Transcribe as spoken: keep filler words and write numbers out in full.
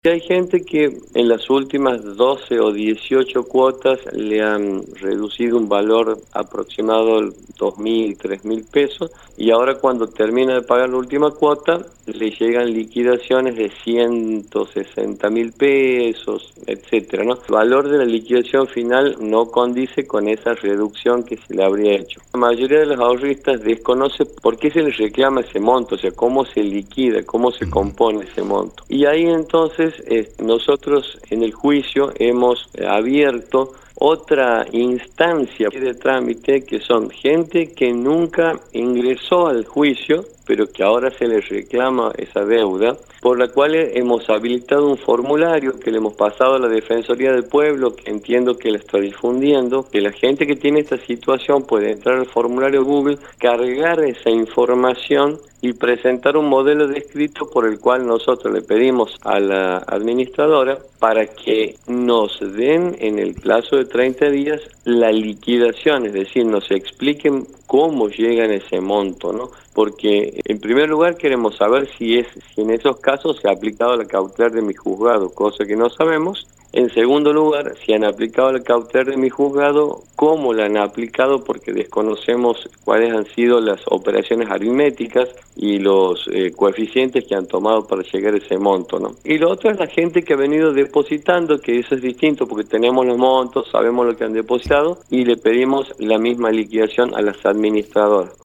Hay gente que en las últimas doce o dieciocho cuotas le han reducido un valor aproximado de dos mil, tres mil pesos, y ahora cuando termina de pagar la última cuota le llegan liquidaciones de ciento sesenta mil pesos, etcétera, ¿no? El valor de la liquidación final no condice con esa reducción que se le habría hecho. La mayoría de los ahorristas desconoce por qué se les reclama ese monto, o sea, cómo se liquida, cómo se compone ese monto. Y ahí entonces eh, nosotros en el juicio hemos abierto otra instancia de trámite, que son gente que nunca ingresó al juicio, pero que ahora se les reclama esa deuda, por la cual hemos habilitado un formulario que le hemos pasado a la Defensoría del Pueblo, que entiendo que la está difundiendo, que la gente que tiene esta situación puede entrar al formulario Google, cargar esa información y presentar un modelo de escrito por el cual nosotros le pedimos a la administradora para que nos den en el plazo de treinta días la liquidación, es decir, nos expliquen cómo llegan ese monto, ¿no? Porque en primer lugar queremos saber si es si en esos casos se ha aplicado la cautelar de mi juzgado, cosa que no sabemos. En segundo lugar, si han aplicado la cautelar de mi juzgado, cómo la han aplicado, porque desconocemos cuáles han sido las operaciones aritméticas y los eh, coeficientes que han tomado para llegar a ese monto, ¿no? Y lo otro es la gente que ha venido depositando, que eso es distinto porque tenemos los montos, sabemos lo que han depositado y le pedimos la misma liquidación a las administradoras.